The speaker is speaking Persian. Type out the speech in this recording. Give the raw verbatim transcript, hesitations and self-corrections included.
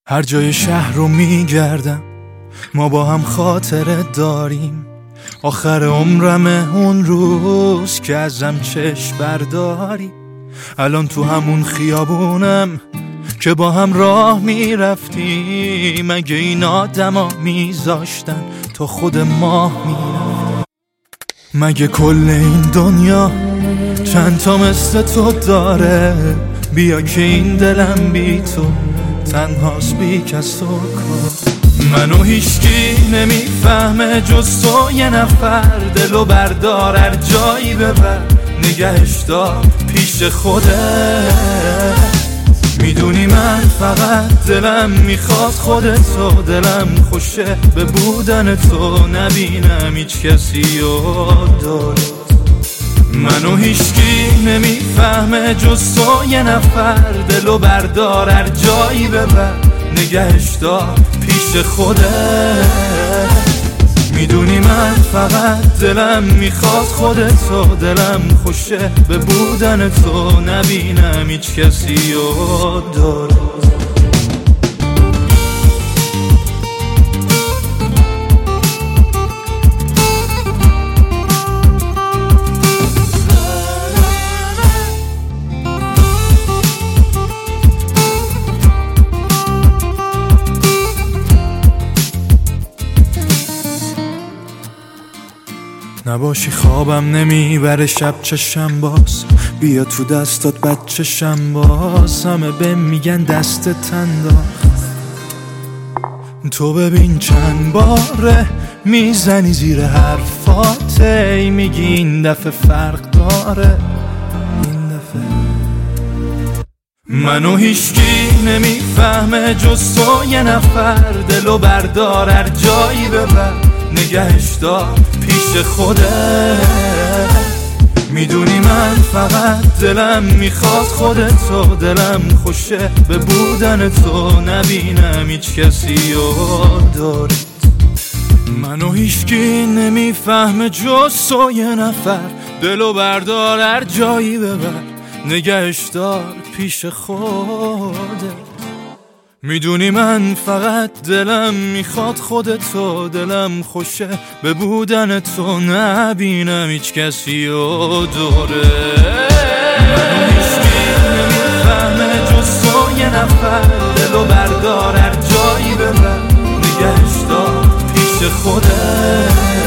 هر جای شهر رو میگردم، ما با هم خاطره داریم. آخر عمرمه اون روز که ازم چشم برداری. الان تو همون خیابونم که با هم راه میرفتیم. مگه این آدما میذاشتن تا خود ماه میرفت؟ مگه کل این دنیا چند تا مثل تو داره؟ بیا که این دلم بی تو تنهاست بی کس و کار. منو هیچکی نمیفهمه جز تو یه نفر. دلو بردار هر جایی ببر، نگهش دار پیش خودت. میدونی من فقط دلم میخواد خودتو، دلم خوشه به بودن تو، نبینم هیچ کسی و دارت. منو هیچکی نمیفهمه جز تو یه نفر. دلو بردار هر جایی ببر، نگهش دار پیش خودت. میدونی من فقط دلم میخواد خودتو، دلم خوشه به بودن تو، نبینم هیچ کسی و دارت. نباشی خوابم نمیبره شب چشم باز. بیا تو دستات بچشم باز. همه بهم میگن دستت انداخت، تو ببین چند باره میزنی زیر حرفات. ای میگی این دفعه فرق داره، این دفعه. منو هیچکی نمیفهمه جز تو یه نفر. دلو بردار هر جایی ببر، نگهش دار پیش خودت. میدونی من فقط دلم میخواد خودتو، دلم خوشه به بودن تو، نبینم هیچ کسی و دارت. منو هیچکی نمیفهمه جز تو یه نفر. دلو بردار هر جایی ببر، نگهش دار پیش خودت. میدونی من فقط دلم میخواد خودتو، دلم خوشه به بودن تو، نبینم هیچ کسی و دوره. منو هیچکی نمیفهمه جز تو یه نفر. دلو بردار هر جایی ببر، نگهش دار پیش خودت.